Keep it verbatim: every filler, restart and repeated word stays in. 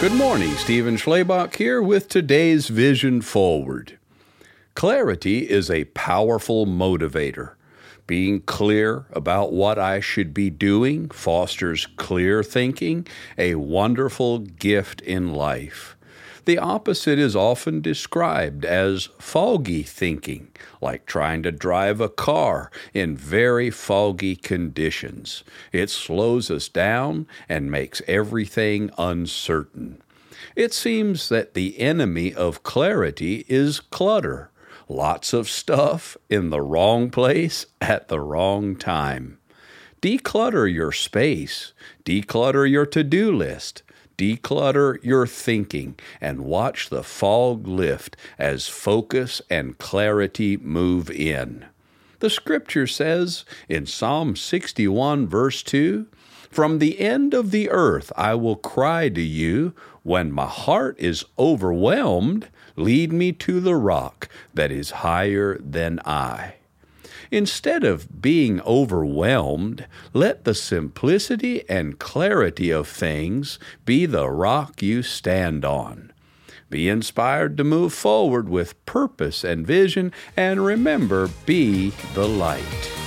Good morning, Stephen Schlabach here with today's Vision Forward. Clarity is a powerful motivator. Being clear about what I should be doing fosters clear thinking, a wonderful gift in life. The opposite is often described as foggy thinking, like trying to drive a car in very foggy conditions. It slows us down and makes everything uncertain. It seems that the enemy of clarity is clutter. Lots of stuff in the wrong place at the wrong time. Declutter your space. Declutter your to-do list. Declutter your thinking and watch the fog lift as focus and clarity move in. The scripture says in Psalm sixty-one, verse two, "From the end of the earth I will cry to you. When my heart is overwhelmed, lead me to the rock that is higher than I." Instead of being overwhelmed, let the simplicity and clarity of things be the rock you stand on. Be inspired to move forward with purpose and vision, and remember, be the light.